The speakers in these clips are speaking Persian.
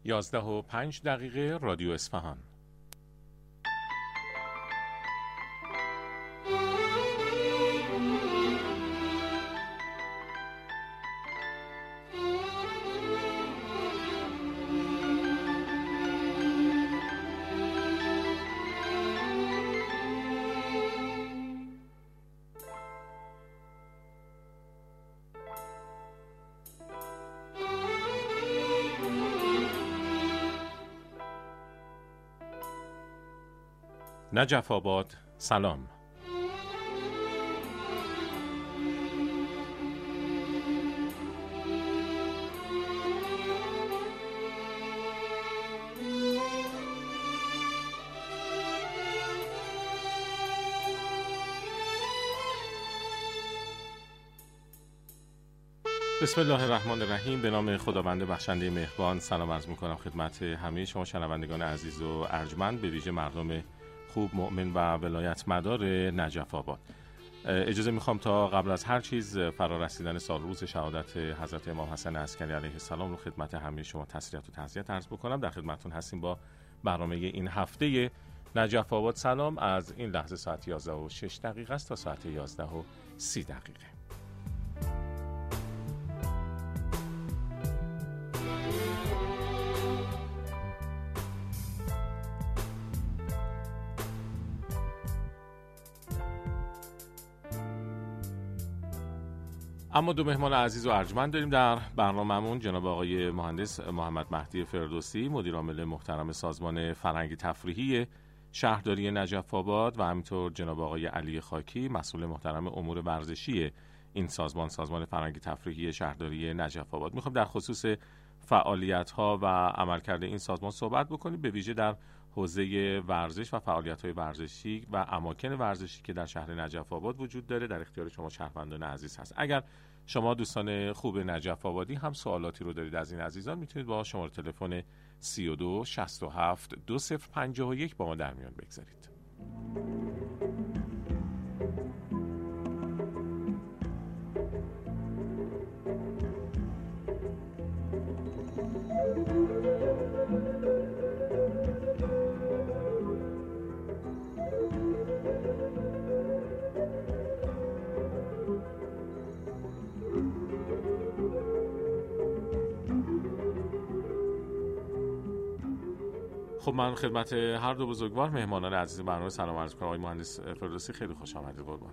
11:05 رادیو اصفهان. نجف آباد سلام. بسم الله الرحمن الرحیم. به نام خداوند بخشنده مهربان سلام عرض می‌کنم خدمت همه شما شنوندگان عزیز و ارجمند، به ویژه مردم خوب، مؤمن و ولایت مدار نجف آباد. اجازه میخوام تا قبل از هر چیز فرارسیدن سال روز شهادت حضرت امام حسن عسکری علیه السلام رو خدمت همه شما تسلیت و تعزیت عرض بکنم. در خدمتتون هستیم با برنامه این هفته نجف آباد سلام. از این لحظه ساعت 11:06 است تا ساعت 11:30. اما دو مهمان عزیز و ارجمند داریم در برنامه‌مون، جناب آقای مهندس محمد مهدی فردوسی، مدیر عامل محترم سازمان فرهنگی تفریحی شهرداری نجف آباد، و همینطور جناب آقای علی خاکی، مسئول محترم امور ورزشی این سازمان فرهنگی تفریحی شهرداری نجف آباد. میخوام در خصوص فعالیت‌ها و عملکرد این سازمان صحبت بکنیم، به ویژه در حوزه ورزش و فعالیت‌های ورزشی و اماکن ورزشی که در شهر نجف آباد وجود داره. در اختیار شما شهروندان عزیز هست. اگر شما دوستان خوب نجف آبادی هم سوالاتی رو دارید از این عزیزان، میتونید با شماره تلفن 32 67 2051 با ما در میان بگذارید. خب من خدمت هر دو بزرگوار مهمانان عزیز برنامه سلام عرض کنم. آقای مهندس فردوسی خیلی خوش آمدید. قربان.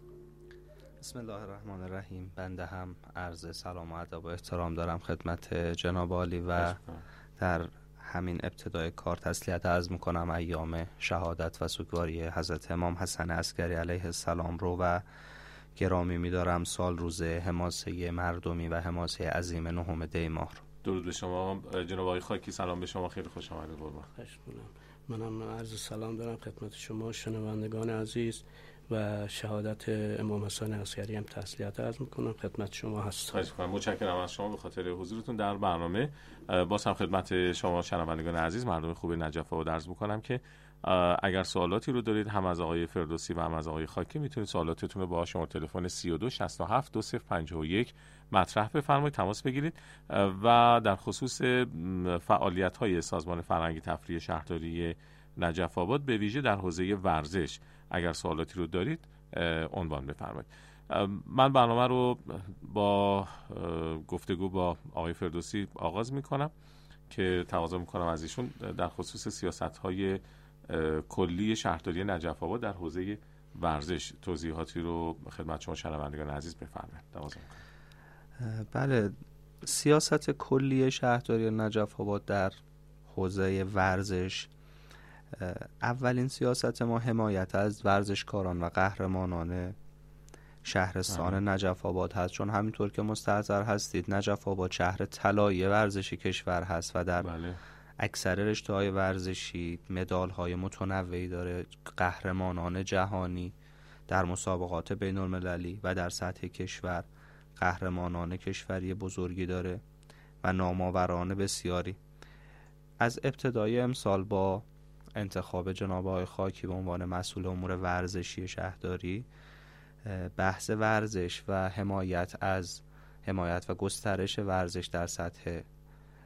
بسم الله الرحمن الرحیم. بنده هم عرض سلام و ادب و احترام دارم خدمت جناب عالی و در همین ابتدای کار تسلیت عرض میکنم ایام شهادت و سوگواری حضرت امام حسن عسکری علیه السلام رو و گرامی میدارم سال روز حماسه مردمی و حماسه عظیم 9 دی ماه رو. درود به شما جناب آقای خاکی، سلام به شما، خیلی خوش آمدید. قربان. منم عرض سلام دارم خدمت شما شنوندگان عزیز و شهادت امام حسن عسکری هم تسلیت عرض میکنم خدمت شما هستم. متشکرم از شما به خاطر حضورتون در برنامه. باز هم خدمت شما شنوندگان عزیز مردم خوب نجف آباد عرض میکنم که اگر سوالاتی رو دارید هم از آقای فردوسی و هم از آقای خاکی، میتونید سوالاتتون رو با شماره تلفن 32 67 2051 مطرح بفرمایید، تماس بگیرید. و در خصوص فعالیت‌های سازمان فرهنگی تفریحی شهرداری نجف آباد به ویژه در حوزه ورزش اگر سوالاتی رو دارید عنوان بفرمایید. من برنامه رو با گفتگو با آقای فردوسی آغاز میکنم که تقاضا میکنم از ایشون در خصوص سیاست‌های کلی شهرداری نجف آباد در حوزه ورزش توضیحاتی رو خدمت شما شنوندگان عزیز بفرمایید. تقاضا میکنم. بله، سیاست کلی شهرداری نجف آباد در حوزه ورزش، اولین سیاست ما حمایت از ورزشکاران و قهرمانان شهرستان نجف آباد هست، چون همینطور که مستحضر هستید نجف آباد شهر طلایی ورزشی کشور هست و در اکثر رشته‌های ورزشی مدال‌های متنوعی داره، قهرمانان جهانی در مسابقات بین‌المللی و در سطح کشور قهرمانان کشوری بزرگی داره و نامآوران بسیاری. از ابتدای امسال با انتخاب جناب آقای خاکی به عنوان مسئول امور ورزشی شهرداری، بحث ورزش و حمایت و گسترش ورزش در سطح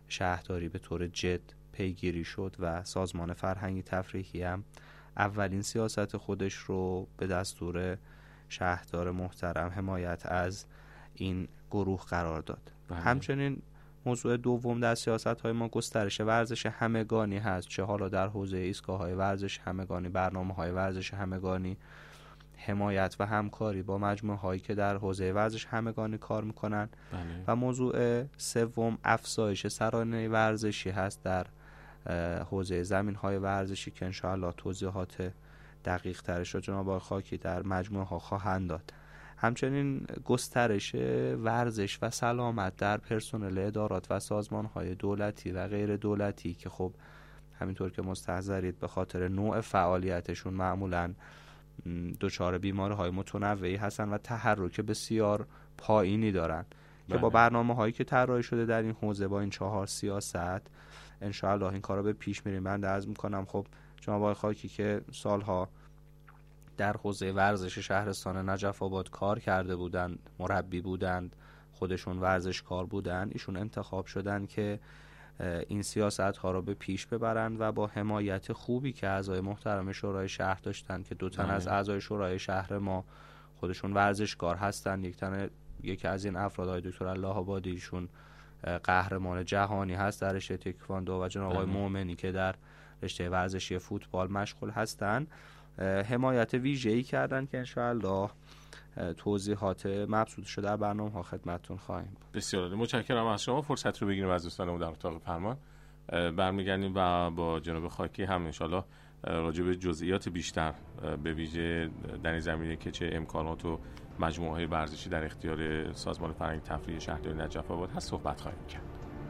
شهرداری به طور جد پیگیری شد و سازمان فرهنگی تفریحی هم اولین سیاست خودش رو به دستور شهردار محترم حمایت از این گروه قرار داد. همچنین موضوع دوم در سیاست‌های ما گسترش ورزش همگانی هست، چه حالا در حوزه ایستگاه‌های ورزش همگانی، برنامه‌های ورزش همگانی، حمایت و همکاری با مجموعه‌هایی که در حوزه ورزش همگانی کار می‌کنن. و موضوع سوم افزایش سرانه ورزشی هست در حوزه زمین‌های ورزشی که انشاءالله توضیحات دقیق ترش رو جناب آقای خاکی در مجموعه‌ها خواهند داد. همچنین گسترش ورزش و سلامت در پرسنل ادارات و سازمان‌های دولتی و غیر دولتی که خب همینطور که مستحضرید به خاطر نوع فعالیتشون معمولاً دچار بیماری‌های متنوعی هستن و تحرک بسیار پایینی دارن که با برنامه‌هایی که طراحی شده در این حوزه با این 4 سیاست انشاءالله این کارا به پیش میریم. من عرض می‌کنم خب جناب آقای خاکی که سالها در حوزه ورزش شهرستان نجف آباد کار کرده بودند، مربی بودند، خودشون ورزشکار بودند، ایشون انتخاب شدن که این سیاست ها رو به پیش ببرند و با حمایت خوبی که اعضای محترم شورای شهر داشتن که 2 تن از اعضای شورای شهر ما خودشون ورزشکار هستن، یکی از این افراد های دکتر الله آبادی ایشون قهرمان جهانی هست در رشته تکواندو و جناب آقای مومنی که در رشته ورزشی فوتبال مشغول هستن، حمایت ویژه‌ای کردن که انشاءالله توضیحات مبسوطش رو در برنامه‌ها خدمتتون خواهیم. بسیار متشکرم از شما. فرصت رو بگیریم از دوستانمون در اتاق فرمان برمیگردیم و با جناب خاکی هم انشاءالله راجع به جزئیات بیشتر به ویژه در این زمینه که چه امکانات و مجموعه‌های ورزشی در اختیار سازمان فرهنگی تفریحی شهرداری نجف آباد هست صحبت خواهیم کرد.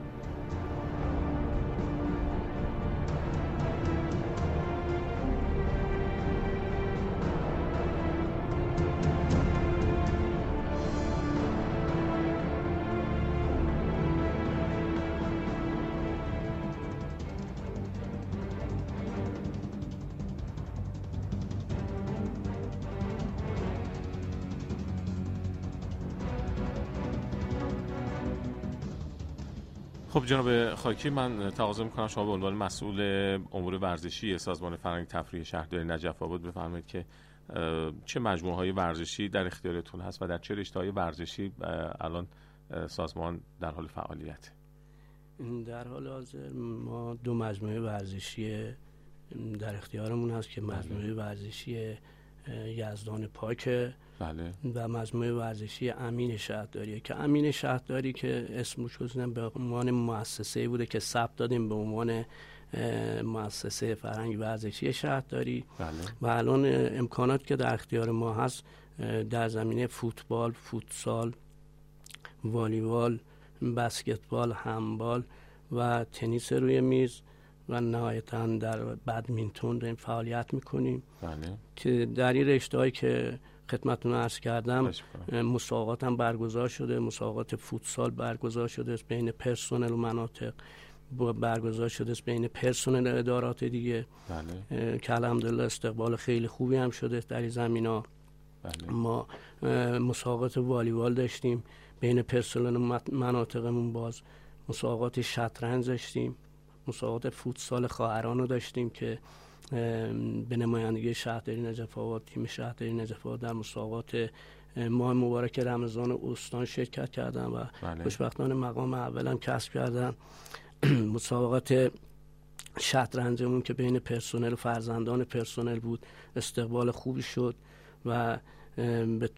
خب جناب خاکی، من تقاضا میکنم شما به عنوان مسئول امور ورزشی سازمان فرهنگی تفریحی شهرداری نجف آباد بفرمایید که چه مجموعه‌های ورزشی در اختیارتون هست و در چه رشته‌های ورزشی الان سازمان در حال فعالیت؟ در حال حاضر ما 2 مجموعه ورزشی در اختیارمون هست که مجموعه ورزشی یزدان پاک و مجموعه ورزشی امین شهرداری که امین شهرداری که اسمش گذاشتیم به عنوان مؤسسه‌ای بوده که ثبت دادیم به عنوان مؤسسه فرهنگی ورزشی شهرداری و الان امکانات که در اختیار ما هست در زمینه فوتبال، فوتسال، والیبال، بسکتبال، هندبال و تنیس روی میز و نهایتاً در بدمینتون داریم فعالیت میکنیم که در این رشته‌هایی که خدمتتون عرض کردم مسابقات هم برگزار شده، مسابقات فوتسال برگزار شده است بین پرسنل و مناطق، برگزار شده است بین پرسنل ادارات دیگه که الحمدلله استقبال خیلی خوبی هم شده در این زمینا. ما مسابقات والیبال داشتیم بین پرسنل و مناطقمون، باز مسابقات شطرنج داشتیم، مسابقات فوتسال خواهران رو داشتیم که به نمایندگی شهرداری نجف آباد، تیم شهرداری نجف آباد در مسابقات ماه مبارک رمضان استان شرکت کردن و خوشبختانه مقام اول هم کسب کردن. مسابقات شطرنجمون که بین پرسنل و فرزندان پرسنل بود استقبال خوبی شد و به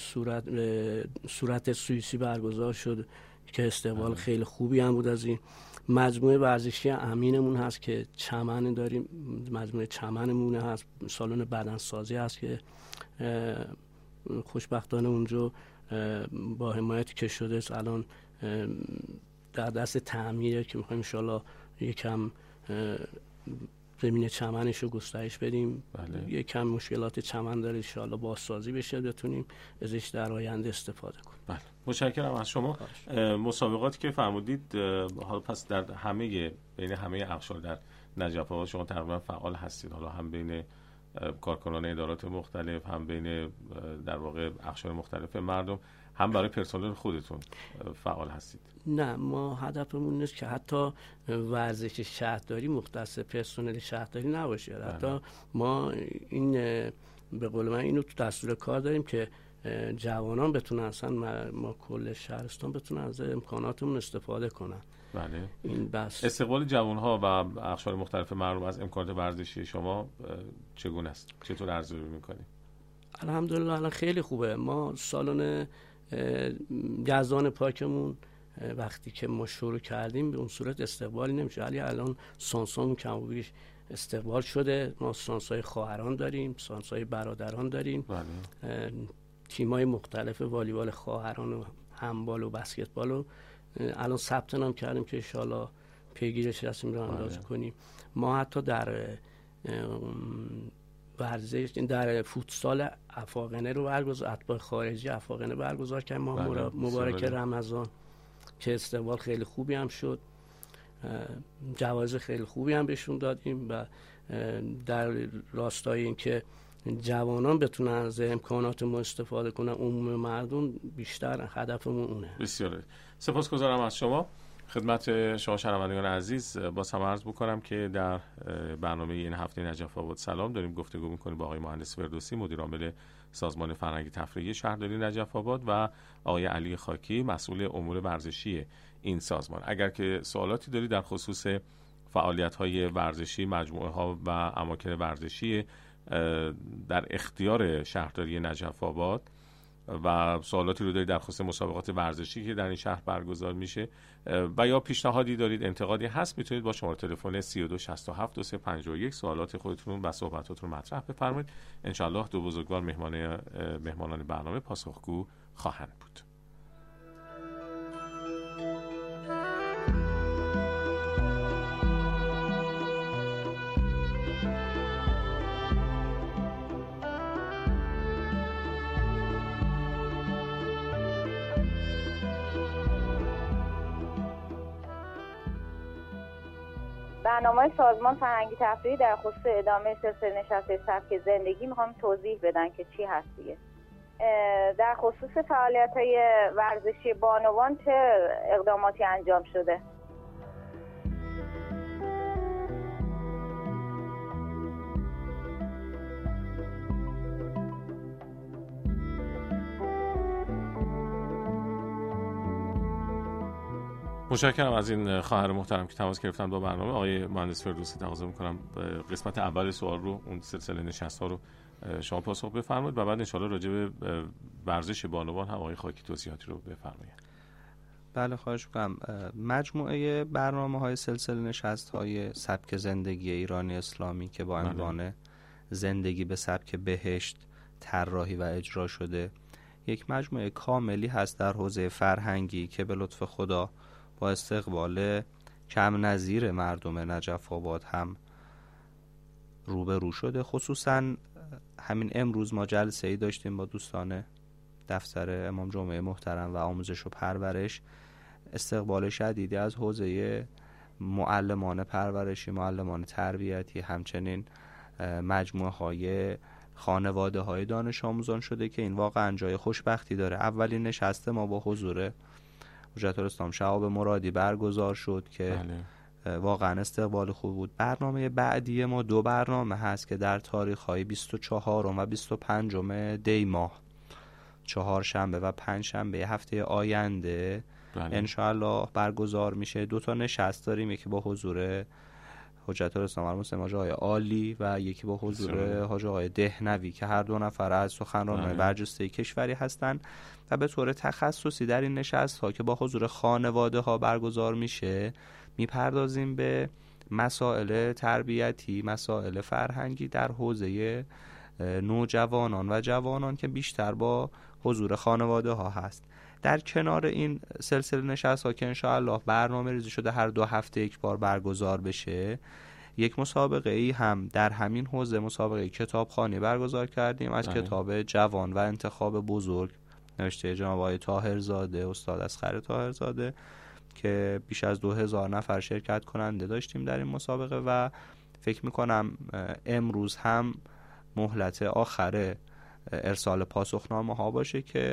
صورت سوئیسی برگزار شد که استقبال خیلی خوبی هم بود. از این مجموعه ورزشی امینمون هست که چمن داریم، مجموعه چمنمون هست، سالن بدنسازی هست که خوشبختانه اونجا با حمایتی که شده است الان در دست تعمیره که میخوایم انشالله یکم زمین چمنش رو گسترش بدیم. یکم مشکلات چمن داره، انشالله بازسازی بشه بتونیم ازش در آینده استفاده کنیم. متشکرم از شما. مسابقاتی که فرمودید حالا پس در بین همه اقشار در نجف آباد شما تقریبا فعال هستید، حالا هم بین کارکنان ادارات مختلف، هم بین در واقع اقشار مختلف مردم. هم برای پرسنل خودتون فعال هستید؟ نه، ما هدفمون نیست که حتی ورزش شهرداری مختص پرسنل شهرداری نباشه. حتی ما این به قول من اینو تو دستور کار داریم که جوانان بتونن، اصلا ما کل شهرستان بتونن از امکاناتمون استفاده کنن. بله. این بس. استقبال جوانها و اقشار مختلف مردم از امکانات ورزشی شما چگونه است؟ چطور ارزیابی می‌کنید؟ الحمدلله الان خیلی خوبه. ما سالن یزدان پاکمون وقتی که ما شروع کردیم به اون صورت استقبالی نمیشه، ولی الان سانسامون کم و بیش استقبال شده. ما سانسای خواهران داریم، سانسای برادران داریم. بله. تیمای مختلف والیبال خواهران و هندبال و بسکتبال رو الان ثبت نام کردیم که ان شاءالله پیگیرش رسمی رو انداز کنیم. ما حتی در ورزش در فوتسال افاقنه رو اتباع خارجی افاقنه برگزار کردیم ما. مبارک رمضان که استقبال خیلی خوبی هم شد، جوایز خیلی خوبی هم بهشون دادیم و در راستای این که جوانان بتونن از امکانات ما استفاده کنن، عموم مردم بیشتر هدفمون اونه. بسیار سپاسگزارم از شما. خدمت شما شنوندگان عزیز باز هم عرض بکنم که در برنامه این هفته نجف آباد سلام داریم گفتگو می‌کنیم با آقای مهندس فردوسی، مدیر عامل سازمان فرهنگی تفریحی شهرداری نجف آباد، و آقای علی خاکی، مسئول امور ورزشی این سازمان. اگر که سوالاتی دارید در خصوص فعالیت‌های ورزشی، مجموعه‌ها و اماکن ورزشی در اختیار شهرداری نجف آباد و سوالاتی رو دارید در خصوص مسابقات ورزشی که در این شهر برگزار میشه و یا پیشنهادی دارید، انتقادی هست، میتونید با شماره تلفن 32672351 سوالات خودتون و صحبتاتون رو مطرح بفرمایید. انشالله دو بزرگوار مهمانان برنامه پاسخگو خواهند بود. برنامه سازمان فرهنگی تفریحی در خصوص ادامه سلسله نشست سبک زندگی میخوام توضیح بدن که چی هست دیگه. در خصوص فعالیت‌های ورزشی بانوان چه اقداماتی انجام شده؟ متشکرم از این خواهر محترم که تماس گرفتن با برنامه. آقای مهندس فردوسی، تقاضا می‌کنم قسمت اول سوال رو، اون سلسله نشست‌ها رو شما پاسخ بفرمایید و بعد ان شاءالله راجع به ورزش بانوان هم آقای خاکی توضیحاتی رو بفرمایید. بله خواهش می‌کنم. مجموعه برنامه‌های سلسله نشست‌های سبک زندگی ایرانی اسلامی که با عنوان زندگی به سبک بهشت طراحی و اجرا شده، یک مجموعه کاملی هست در حوزه فرهنگی که به لطف خدا با استقبال کم نظیر مردم نجف آباد هم روبرو شده. خصوصا همین امروز ما جلسه‌ای داشتیم با دوستان دفتر امام جمعه محترم و آموزش و پرورش، استقبال شدیدی از حوزه معلمان پرورشی، معلمان تربیتی، همچنین مجموعه های خانواده های دانش آموزان شده که این واقعا جای خوشبختی داره. اولین نشست ما با حضور حجت الاسلام شهاب مرادی برگزار شد که واقعا استقبال خوب بود. برنامه بعدی ما 2 برنامه هست که در تاریخ‌های 24 و 25 دی ماه، 4 شنبه و 5 شنبه هفته آینده انشاءالله برگزار میشه. 2 تا نشست داریم، یکی با حضور حجت الاسلام المسلم حاج آقای عالی و یکی با حضور حاج آقای دهنوی که هر 2 نفر از سخنرانان برجسته کشوری هستند و به طور تخصصی در این نشست ها که با حضور خانواده ها برگزار میشه میپردازیم به مسائل تربیتی، مسائل فرهنگی در حوزه نوجوانان و جوانان که بیشتر با حضور خانواده ها هست. در کنار این سلسله نشست ها که انشاءالله برنامه ریزی شده هر 2 هفته یک بار برگزار بشه، یک مسابقه ای هم در همین حوزه، مسابقه کتابخوانی برگزار کردیم از کتاب جوان و انتخاب بزرگ نوشته جناب آقای طاهرزاده، استاد اصغر طاهرزاده، که بیش از 2000 نفر شرکت کننده داشتیم در این مسابقه و فکر میکنم امروز هم مهلت آخر ارسال پاسخنامه ها باشه که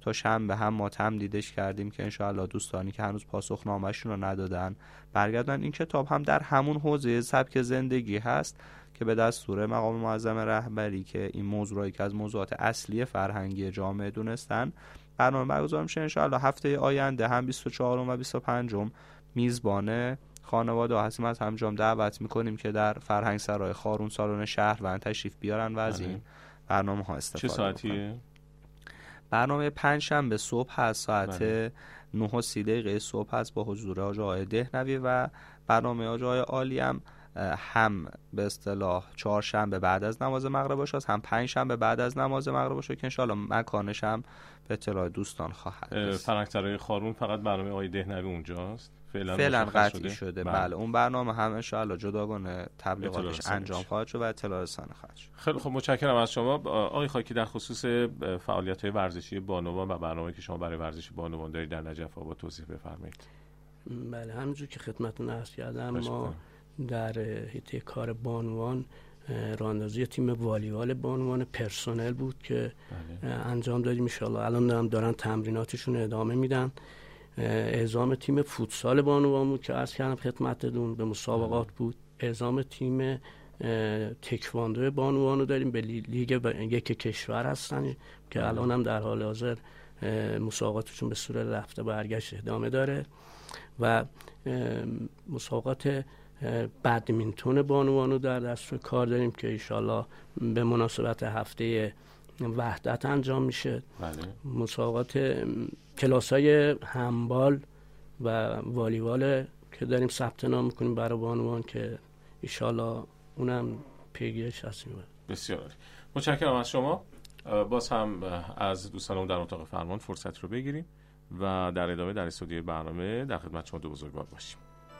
تا شنبه هم ما تمدیدش کردیم که انشاءالله دوستانی که هنوز پاسخنامه‌شون رو ندادن برگردن. این کتاب هم در همون حوزه سبک زندگی هست که به دستور مقام معظم رهبری که این موضوعی که از موضوعات اصلی فرهنگی جامعه دونستن برنامه برگزار میشه. انشاءالله هفته آینده هم 24 و 25 میزبان خانواده هستیم، از همجام دعوت میکنیم که در فرهنگ سرای خارون سالن شهروند تشریف بیارن و از این برنامه ها استفاده چه ساعتیه؟ برنامه پنجشنبه صبح هست، ساعت 9:30 صبح هست با حضور آقای دهنوی و برنامه آقای عالی هم به اصطلاح چهارشنبه بعد از نماز مغرب باشه، هم پنجشنبه بعد از نماز مغرب باشه که انشالله مکانش هم به اطلاع دوستان خواهد. فرهنگ سرای خارون فقط برنامه آقای دهنوی اونجاست فعلا قطعی شده. بله اون برنامه هم انشالله جداگانه تبلیغاتش انجام خواهد شد و اطلاع رسانی خواهد شد. خیلی خب متشکرم از شما آقای خاکی. در خصوص فعالیت‌های ورزشی بانوان و برنامه‌ای که شما برای ورزش بانوان دارید در نجف آباد توضیح بفرمایید. بله همونجور که خدمتتون عرض کردم ما در حیطه کار بانوان راهاندازی تیم والیبال بانوان پرسنل بود که انجام دادیم. ان شاءالله الان دارن تمریناتشون ادامه میدن. اعزام تیم فوتسال بانوان بود که عرض کردم خدمتتون به مسابقات بود. اعزام تیم تکواندو بانوان رو داریم به لیگ یک کشور هستن که الان هم در حال حاضر مسابقاتشون به صورت رفته برگشت ادامه داره و مسابقات بدمینتون بانوانو در دستور کار داریم که انشالله به مناسبت هفته وحدت انجام میشه. مسابقات کلاسای هندبال و والیبال که داریم ثبت نام میکنیم برای بانوان که انشالله اونم پیگیرش هستیم. بسیار متشکرم از شما. باز هم از دوستانمون در اتاق فرمان فرصت رو بگیریم و در ادامه در استودیوی برنامه در خدمت شما دو بزرگوار باشیم.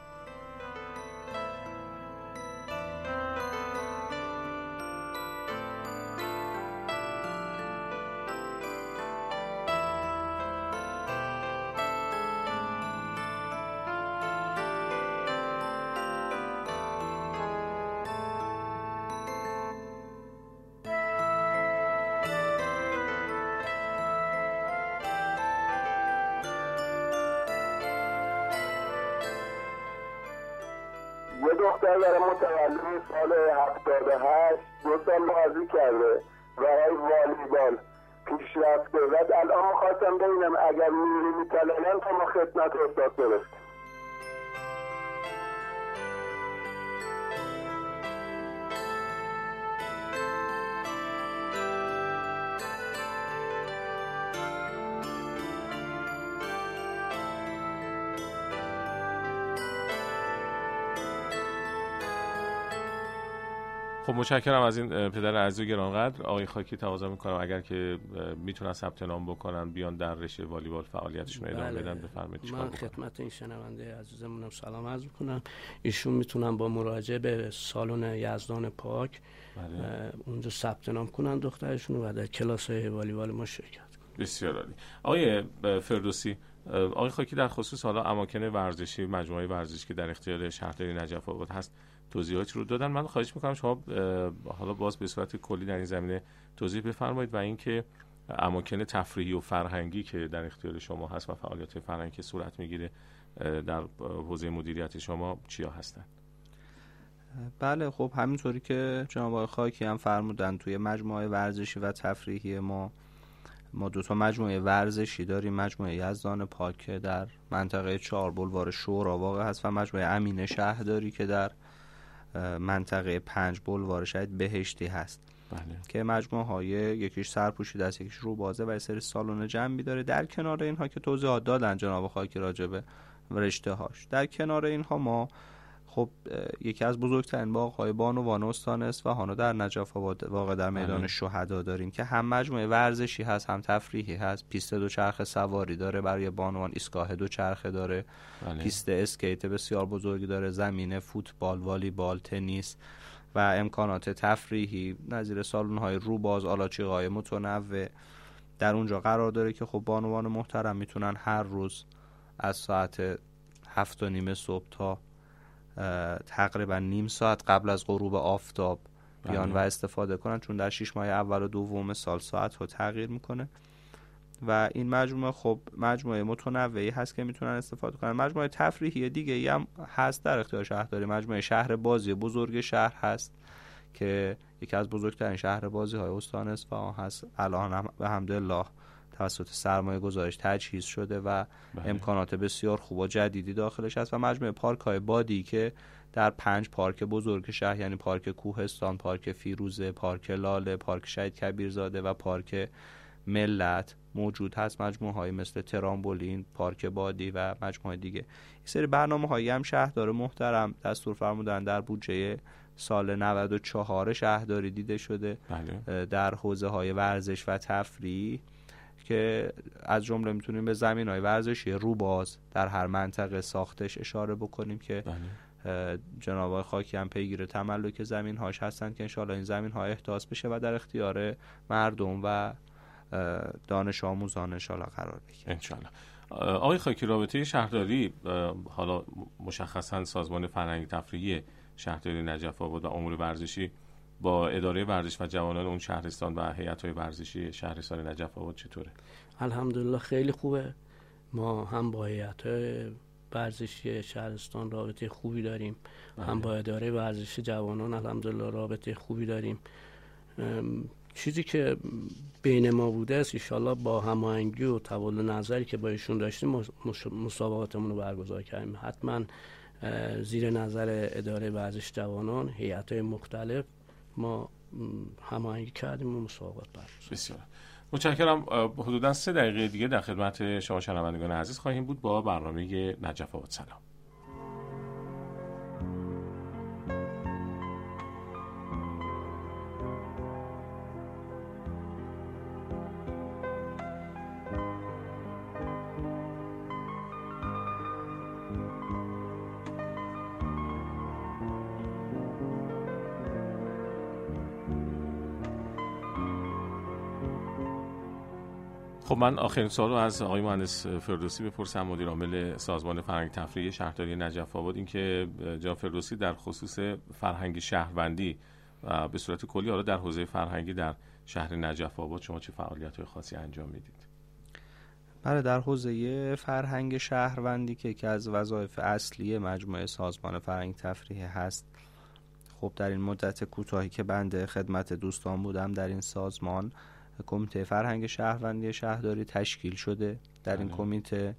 دختر برای متولد سال 78 2 سال بازی کرده برای والیبال پیشرفته و الان می‌خواستم ببینم اگر می‌تونن تا ما خدمت استاد برسیم. خب متشکرم از این پدر عزیز و گرانقدر. آقای خاکی تقاضا میکنم اگر که میتونن ثبت نام بکنن بیان در رشته والیبال فعالیتشون ادامه بدن بفرمایید. من خدمت این شنونده عزیزمونم سلام عرض میکنم. ایشون میتونن با مراجعه به سالن یزدان پاک اونجا ثبت نام کنن دخترشون و در کلاس‌های والیبال ما شرکت کنن. بسیار عالی. آقای فردوسی، آقای خاکی در خصوص حالا اماکن ورزشی مجموعه ورزشی که در اختیار شهرداری نجف آباد هست توضیحاتی رو دادن. من خواهش میکنم شما حالا باز به صورت کلی در این زمینه توضیح بفرمایید و اینکه اماکن تفریحی و فرهنگی که در اختیار شما هست و فعالیت فرهنگی صورت میگیره در حوزه مدیریت شما چیا هستند؟ بله خب همینطوری که جناب آقای خاکی هم فرمودن توی مجموعه ورزشی و تفریحی ما 2 تا مجموعه ورزشی داریم. مجموعه یزدان پاک که در منطقه 4 بلوار شورا واقع هست و مجموعه امین شهرداری که در منطقه 5 بلوار شهید بهشتی هست. بله. که مجموعه های یکیش سرپوشیده است، یکیش رو بازه و یه سری سالن جمعی داره. در کنار اینها که توضیحات دادن جناب خاکی راجع به رشته هاش، در کنار اینها ما خب یکی از بزرگترین باغ‌های بانوان استان اصفهان رو در نجف آباد واقع در میدان شهدا داریم که هم مجموعه ورزشی هست هم تفریحی هست. پیست دوچرخه سواری داره برای بانوان، ایستگاه دوچرخه داره، پیست اسکیت بسیار بزرگی داره، زمین فوتبال، والیبال، تنیس و امکانات تفریحی نظیر سالن‌های روباز، آلاچیق‌های متنوع در اونجا قرار داره که خب بانوان محترم میتونن هر روز از ساعت 7:30 صبح تا تقریبا نیم ساعت قبل از غروب آفتاب بیان و استفاده کنن، چون در 6 ماه اول و دوم سال ساعت ها تغییر میکنه. و این مجموعه خب مجموعه متنوعی هست که میتونن استفاده کنن. مجموعه تفریحی دیگه هم هست در اختیار شهرداری. مجموعه شهر بازی بزرگ شهر هست که یکی از بزرگترین شهر بازی های استان اصفهان هست. الان هم به حمدالله توسط سرمایه گذارش تجهیز شده و امکانات بسیار خوب و جدیدی داخلش هست. و مجموعه پارک های بادی که در 5 پارک بزرگ شهر، یعنی پارک کوهستان، پارک فیروزه، پارک لاله، پارک شهید کبیرزاده و پارک ملت موجود هست. مجموعه های مثل ترامبولین، پارک بادی و مجموعه دیگه. این سری برنامه هایی هم شهردار محترم دستور فرمودن در بودجه سال 94 شهرداری دیده شده در حوزه های ورزش و تفریح، که از جمله میتونیم به زمین های ورزشی روباز در هر منطقه ساختش اشاره بکنیم که جناب آقای خاکی هم پیگیر تملک زمین هاش هستن که انشاءالله این زمین ها احداث بشه و در اختیار مردم و دانش آموزان انشاءالله قرار بگیره. انشاءالله. آقای خاکی، رابطه شهرداری، حالا مشخصا سازمان فرهنگی تفریحی شهرداری نجف آباد و امور ورزشی با اداره ورزش و جوانان اون شهرستان و هیئت‌های ورزشی شهرستان نجف آباد چطوره؟ الحمدلله خیلی خوبه. ما هم با هیئت‌های ورزشی شهرستان رابطه خوبی داریم، هم با اداره ورزشی جوانان الحمدلله رابطه خوبی داریم. چیزی که بین ما بوده است انشالله با هماهنگی و تبادل نظری که با ایشون داشتیم مسابقاتمون رو برگزار کردیم. حتما زیر نظر اداره ورزش جوانان، هیئت‌های مختلف ما هماهنگی کردیم و مسابقات برگزار. بسیار متشکرم. حدوداً 3 دقیقه دیگه در خدمت شما شنوندگان عزیز خواهیم بود با برنامه نجف آباد سلام. خب من آخرین سوال رو از آقای مهندس فردوسی بپرسم، مدیر عامل سازمان فرهنگ تفریحی شهرداری نجف آباد، این که جناب فردوسی در خصوص فرهنگ شهروندی و به صورت کلی حالا در حوزه فرهنگی در شهر نجف آباد شما چه فعالیت‌های خاصی انجام میدید؟ بله، در حوزه فرهنگ شهروندی که یکی از وظایف اصلی مجموعه سازمان فرهنگ تفریحی هست، خب در این مدت کوتاهی که بنده خدمت دوستان بودم در این سازمان، کمیته فرهنگ شهروندی شهرداری تشکیل شده. در این کمیته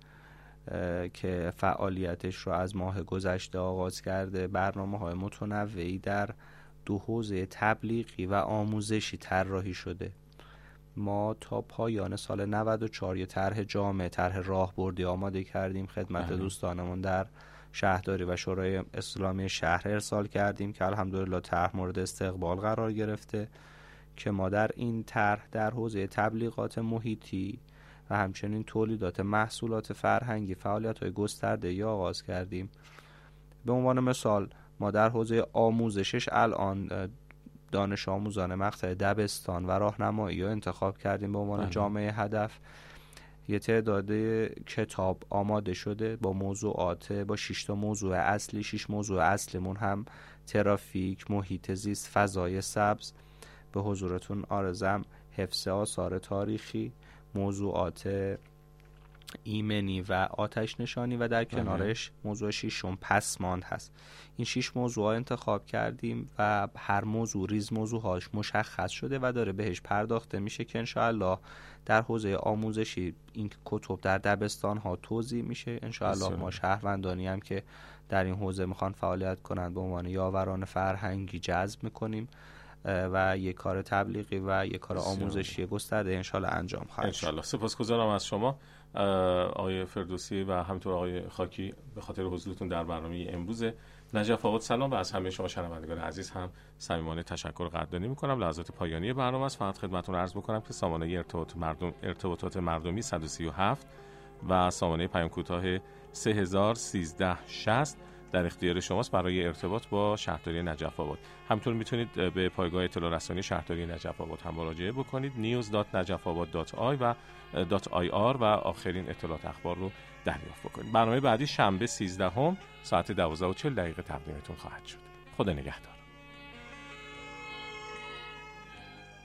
که فعالیتش رو از ماه گذشته آغاز کرده، برنامه‌های متنوعی در 2 حوزه تبلیغی و آموزشی طراحی شده. ما تا پایان سال 94 یه طرح جامع، طرح راهبردی آماده کردیم خدمت دوستانمون در شهرداری و شورای اسلامی شهر ارسال کردیم که الحمدلله طرح مورد استقبال قرار گرفته، که ما در این طرح در حوزه تبلیغات محیطی و همچنین تولیدات محصولات فرهنگی فعالیت‌های گسترده‌ای آغاز کردیم. به عنوان مثال ما در حوزه آموزشش الان دانش آموزان مقطع دبستان و راهنمایی رو انتخاب کردیم به عنوان جامعه هدف. یه تعداد کتاب آماده شده با موضوعات، با 6 تا موضوع اصلی. 6 موضوع اصلیمون هم ترافیک، محیط زیست، فضای سبز، به حضورتون عرضم حفظ آثار تاریخی، موضوعات ایمنی و آتش نشانی و در کنارش موضوع 6م پسماند هست. این 6 موضوع انتخاب کردیم و هر موضوع ریز موضوعهاش مشخص شده و داره بهش پرداخته میشه که انشاءالله در حوزه آموزشی این کتب در دبستان ها توزیع میشه. انشاءالله ما شهروندانی هم که در این حوزه میخوان فعالیت کنند به عنوان یاوران فرهنگی جذب میکنیم و یک کار تبلیغی و یک کار آموزشی گسترده انشالله انجام خواهد شد. انشالله. سپاسگزارم از شما آقای فردوسی و همینطور آقای خاکی به خاطر حضورتون در برنامه امروز نجف آباد سلام، و از همه شما شنوندگان عزیز هم صمیمانه تشکر قدردانی میکنم. لحظات پایانی برنامه است. فقط خدمتتون عرض میکنم که سامانه ارتباطات مردمی 137 و سامانه پیام کوتاه 301360 در اختیار شماست برای ارتباط با شهرداری نجف آباد. همینطور میتونید به پایگاه اطلاع رسانی شهرداری نجف آباد هم مراجعه بکنید، news.najafabad.ir و آخرین اطلاعات اخبار رو دریافت بکنید. برنامه بعدی شنبه 13 ساعت 12:40 تقدیمتون خواهد شد. خدا نگهدار.